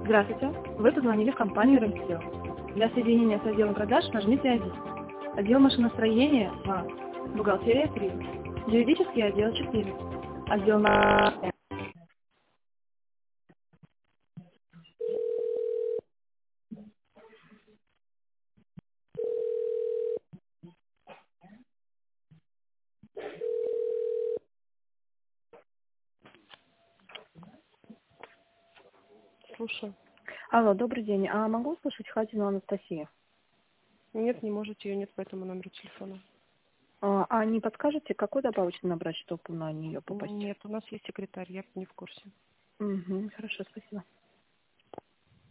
Здравствуйте. Вы позвонили в компанию «Ремсел». Для соединения с отделом продаж нажмите 1. Отдел машиностроения 2. Бухгалтерия 3. Юридический отдел 4. Отдел на... Слушаю. Алло, добрый день. А могу услышать Хатину Анастасию? Нет, не можете, ее нет по этому номеру телефона. А не подскажете, какой добавочный набрать, чтобы на нее попасть? Нет, у нас есть секретарь, я не в курсе. Угу, хорошо, спасибо.